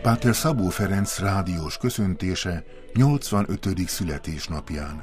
Páter Szabó Ferenc rádiós köszöntése 85. születésnapján.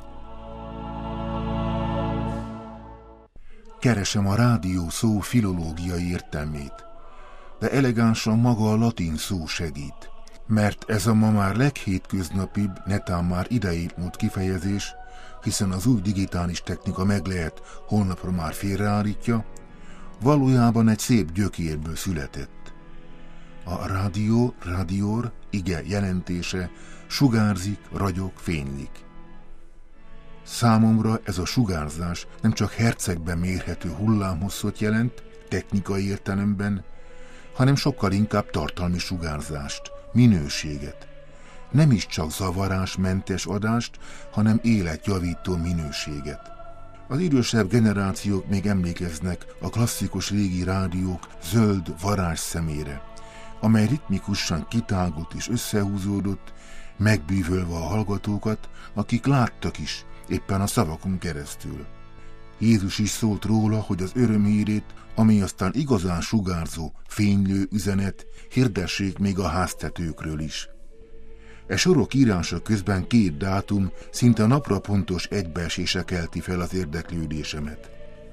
Keresem a rádió szó filológiai értelmét, de elegánsan maga a latin szó segít, mert ez a ma már leghétköznapibb, netán már idejét múlt kifejezés, hiszen az új digitális technika meg lehet, holnapra már félreállítja, valójában egy szép gyökérből született. A rádió, rádiór, ige jelentése sugárzik, ragyog, fénylik. Számomra ez a sugárzás nem csak hercegben mérhető hullámhosszot jelent, technikai értelemben, hanem sokkal inkább tartalmi sugárzást, minőséget. Nem is csak zavarásmentes adást, hanem életjavító minőséget. Az idősebb generációk még emlékeznek a klasszikus régi rádiók zöld varázsszemére, amely ritmikusan kitágult és összehúzódott, megbűvölve a hallgatókat, akik láttak is, éppen a szavakon keresztül. Jézus is szólt róla, hogy az örömhírét, ami aztán igazán sugárzó, fénylő üzenet, hirdessék még a háztetőkről is. E sorok írása közben két dátum szinte napra pontos egybeesése kelti fel az érdeklődésemet.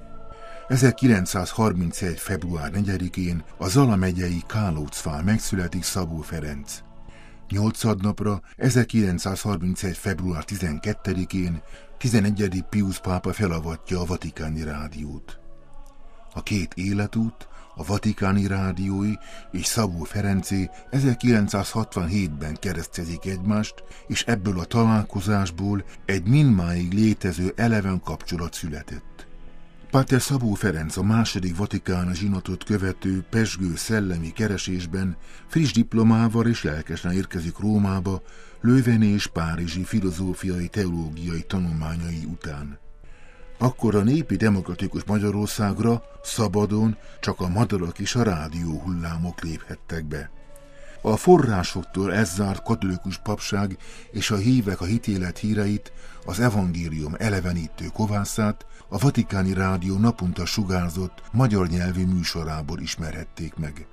1931. február 4-én a Zala megyei Kálócfán megszületik Szabó Ferenc. 8 napra 1931. február 12-én 11. Piusz pápa felavatja a Vatikáni Rádiót. A két életút, a Vatikáni Rádiói és Szabó Ferencé 1967-ben keresztezik egymást, és ebből a találkozásból egy mindmáig létező eleven kapcsolat született. Páter Szabó Ferenc a második vatikáni zsinatot követő pezsgő szellemi keresésben friss diplomával és lelkesen érkezik Rómába lőveni és párizsi filozófiai teológiai tanulmányai után. Akkor a népi demokratikus Magyarországra szabadon csak a madarak és a rádió hullámok léphettek be. A forrásoktól elzárt katolikus papság és a hívek a hitélet híreit, az evangélium elevenítő kovászát a Vatikáni Rádió naponta sugárzott magyar nyelvű műsorából ismerhették meg.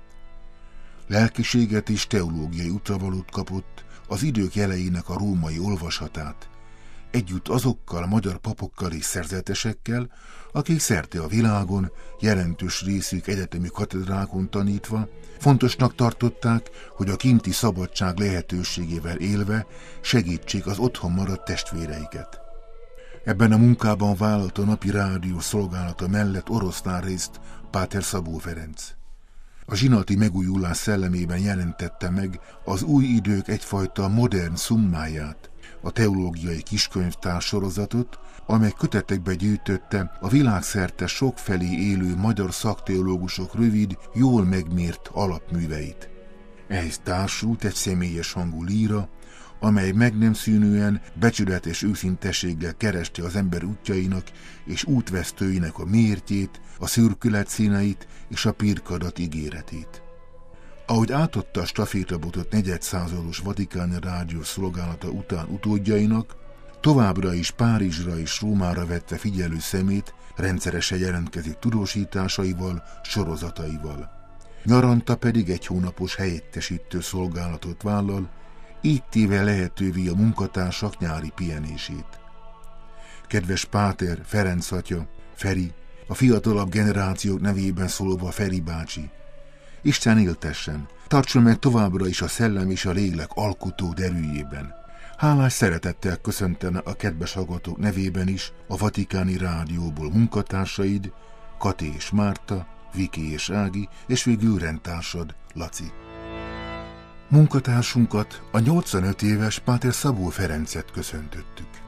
Lelkiséget és teológiai útravalót kapott, az idők jeleinek a római olvasatát, együtt azokkal a magyar papokkal és szerzetesekkel, akik szerte a világon, jelentős részük egyetemi katedrákon tanítva, fontosnak tartották, hogy a kinti szabadság lehetőségével élve segítsék az otthon maradt testvéreiket. Ebben a munkában vállalt a napi rádió szolgálata mellett oroszlán részt Páter Szabó Ferenc. A zsinati megújulás szellemében jelentette meg az új idők egyfajta modern szummáját, a teológiai kiskönyvtár sorozatot, amely kötetekbe gyűjtötte a világszerte sokfelé élő magyar szakteológusok rövid, jól megmért alapműveit. Ehhez társult egy személyes hangú líra, amely meg nem szűnően, becsületes őszintességgel kereste az ember útjainak és útvesztőinek a mértjét, a szürkület színeit és a pirkadat ígéretét. Ahogy átadta a stafétabotot negyedszázados Vatikáni Rádió szolgálata után utódjainak, továbbra is Párizsra és Rómára vette figyelő szemét, rendszeresen jelentkezik tudósításaival, sorozataival. Nyaranta pedig egy hónapos helyettesítő szolgálatot vállal, így téve lehetővé a munkatársak nyári pihenését. Kedves Páter, Ferenc atya, Feri, a fiatalabb generációk nevében szólva Feri bácsi, Isten éltessen, tartson meg továbbra is a szellem és a lélek alkotó derűjében. Hálás szeretettel köszöntene a kedves hallgatók nevében is a Vatikáni Rádióból munkatársaid, Kati és Márta, Viki és Ági, és végül rendtársad, Laci. Munkatársunkat, a 85 éves Páter Szabó Ferencet köszöntöttük.